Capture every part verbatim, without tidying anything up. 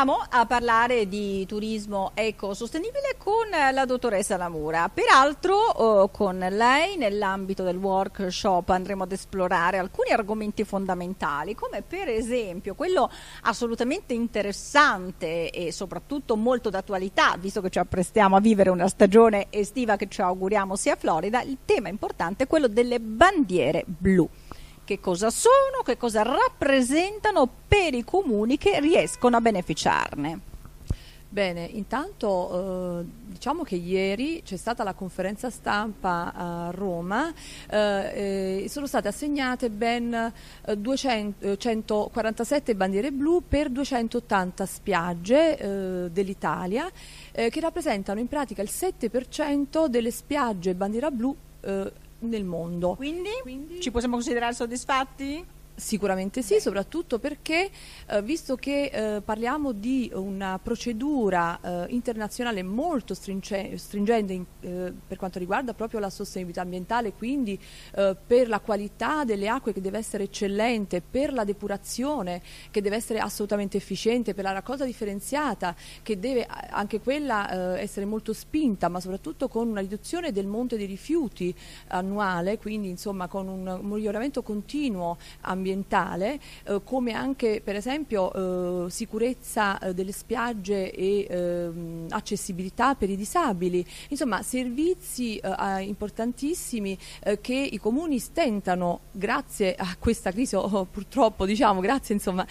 Continuiamo a parlare di turismo ecosostenibile con la dottoressa Lamura. Peraltro eh, con lei nell'ambito del workshop andremo ad esplorare alcuni argomenti fondamentali, come per esempio quello assolutamente interessante e soprattutto molto d'attualità, visto che ci apprestiamo a vivere una stagione estiva che ci auguriamo sia florida. Il tema importante è quello delle bandiere blu. Che cosa sono, che cosa rappresentano per i comuni che riescono a beneficiarne? Bene, intanto eh, diciamo che ieri c'è stata la conferenza stampa a Roma eh, e sono state assegnate ben eh, duecentoquarantasette bandiere blu per duecentottanta spiagge eh, dell'Italia eh, che rappresentano in pratica il sette per cento delle spiagge bandiera blu eh, nel mondo. Quindi, Quindi ci possiamo considerare soddisfatti? Sicuramente sì, soprattutto perché eh, visto che eh, parliamo di una procedura eh, internazionale molto stringe- stringente in, eh, per quanto riguarda proprio la sostenibilità ambientale, quindi eh, per la qualità delle acque che deve essere eccellente, per la depurazione che deve essere assolutamente efficiente, per la raccolta differenziata che deve anche quella eh, essere molto spinta, ma soprattutto con una riduzione del monte dei rifiuti annuale, quindi insomma con un miglioramento continuo ambientale ambientale, eh, come anche per esempio eh, sicurezza eh, delle spiagge e eh, accessibilità per i disabili, insomma servizi eh, importantissimi eh, che i comuni stentano grazie a questa crisi, oh, purtroppo diciamo grazie insomma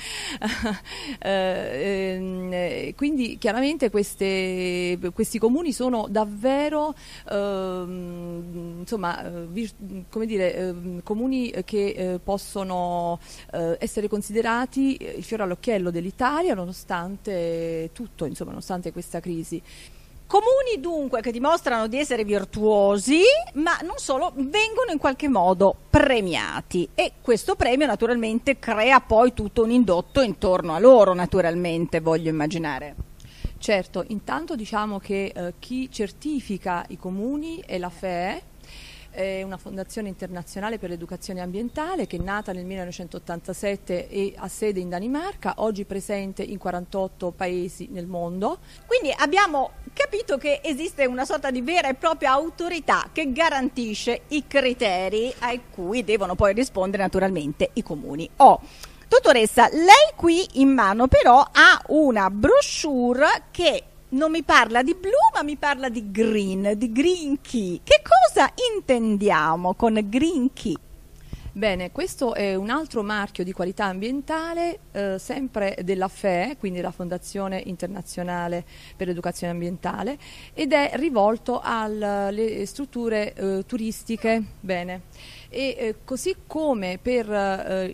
eh, eh, quindi chiaramente queste, questi comuni sono davvero eh, insomma vir, come dire eh, comuni che eh, possono Eh, essere considerati il fiore all'occhiello dell'Italia nonostante tutto, insomma, nonostante questa crisi. Comuni dunque che dimostrano di essere virtuosi, ma non solo, vengono in qualche modo premiati e questo premio naturalmente crea poi tutto un indotto intorno a loro, naturalmente, voglio immaginare. Certo, intanto diciamo che eh, chi certifica i comuni è la F E E, è una fondazione internazionale per l'educazione ambientale che è nata nel millenovecentottantasette e ha sede in Danimarca, oggi presente in quarantotto paesi nel mondo. Quindi abbiamo capito che esiste una sorta di vera e propria autorità che garantisce i criteri a cui devono poi rispondere naturalmente i comuni. Oh. Dottoressa, lei qui in mano però ha una brochure che non mi parla di blu, ma mi parla di green, di green key. Che cosa intendiamo con green key? Bene, questo è un altro marchio di qualità ambientale, eh, sempre della F E E, quindi la Fondazione Internazionale per l'Educazione Ambientale, ed è rivolto alle strutture eh, turistiche. Bene. E eh, così come per eh,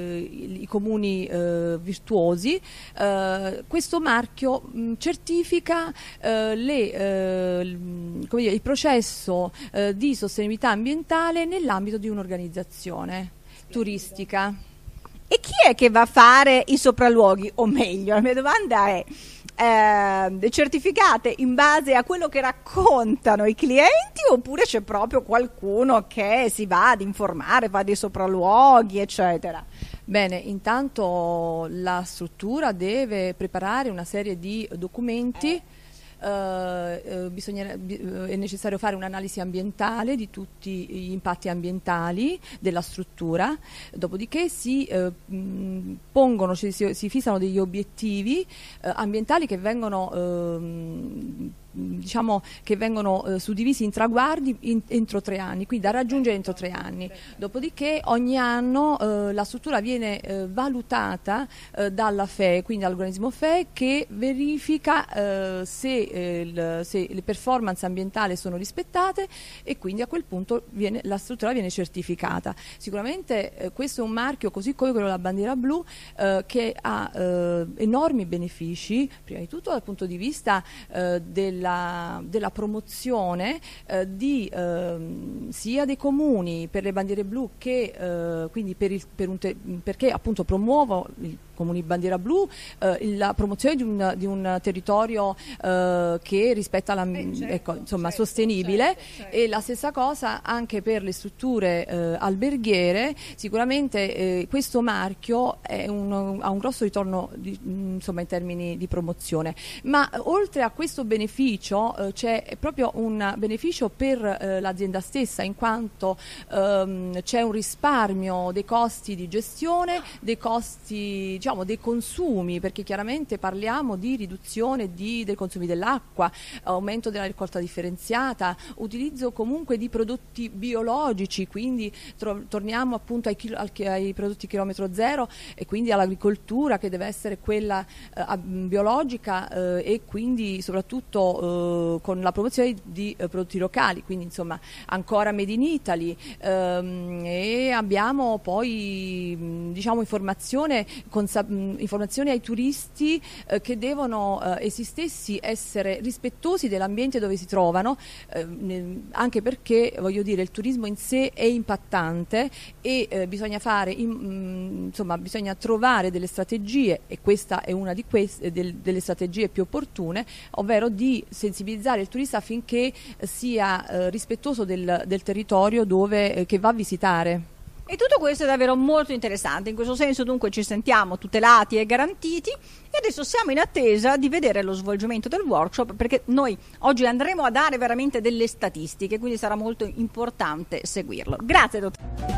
i comuni eh, virtuosi, eh, questo marchio mh, certifica eh, le, eh, come dire, il processo eh, di sostenibilità ambientale nell'ambito di un'organizzazione turistica. E chi è che va a fare i sopralluoghi? O meglio, la mia domanda è: Eh, certificate in base a quello che raccontano i clienti oppure c'è proprio qualcuno che si va ad informare, fa dei sopralluoghi eccetera? Bene, intanto la struttura deve preparare una serie di documenti. Uh, uh, bisogna, uh, è necessario fare un'analisi ambientale di tutti gli impatti ambientali della struttura, dopodiché si uh, mh, pongono, cioè, si, si fissano degli obiettivi uh, ambientali che vengono uh, diciamo che vengono eh, suddivisi in traguardi in, entro tre anni, quindi da raggiungere entro tre anni. Dopodiché ogni anno eh, la struttura viene eh, valutata eh, dalla F E E, quindi dall'organismo F E E, che verifica eh, se, eh, il, se le performance ambientali sono rispettate e quindi a quel punto viene, la struttura viene certificata. Sicuramente eh, questo è un marchio, così come quello della bandiera blu, eh, che ha eh, enormi benefici, prima di tutto dal punto di vista eh, del Della, della promozione eh, di, eh, sia dei comuni per le bandiere blu che eh, quindi per il, per un te, perché appunto promuovo il comuni bandiera blu, eh, la promozione di un, di un territorio eh, che rispetta la, eh, certo, ecco, insomma, certo, sostenibile, certo, certo. E la stessa cosa anche per le strutture eh, alberghiere. Sicuramente eh, questo marchio è un, ha un grosso ritorno di, insomma, in termini di promozione, ma oltre a questo beneficio eh, c'è proprio un beneficio per eh, l'azienda stessa, in quanto ehm, c'è un risparmio dei costi di gestione, dei costi, diciamo, dei consumi, perché chiaramente parliamo di riduzione di, dei consumi dell'acqua, aumento della raccolta differenziata, utilizzo comunque di prodotti biologici, quindi tro- torniamo appunto ai, chilo- ai prodotti chilometro zero e quindi all'agricoltura che deve essere quella eh, biologica eh, e quindi soprattutto eh, con la promozione di eh, prodotti locali, quindi insomma ancora Made in Italy, ehm, e abbiamo poi mh, diciamo informazione, consa- mh, informazione ai turisti eh, che devono eh, essi stessi essere rispettosi dell'ambiente dove si trovano, eh, ne, anche perché voglio dire il turismo in sé è impattante e eh, bisogna fare in, mh, insomma bisogna trovare delle strategie, e questa è una di queste del, delle strategie più opportune, ovvero di sensibilizzare il turista affinché sia eh, rispettoso del, del territorio dove, eh, che va a visitare. E tutto questo è davvero molto interessante, in questo senso dunque ci sentiamo tutelati e garantiti, e adesso siamo in attesa di vedere lo svolgimento del workshop, perché noi oggi andremo a dare veramente delle statistiche, quindi sarà molto importante seguirlo. Grazie dottor.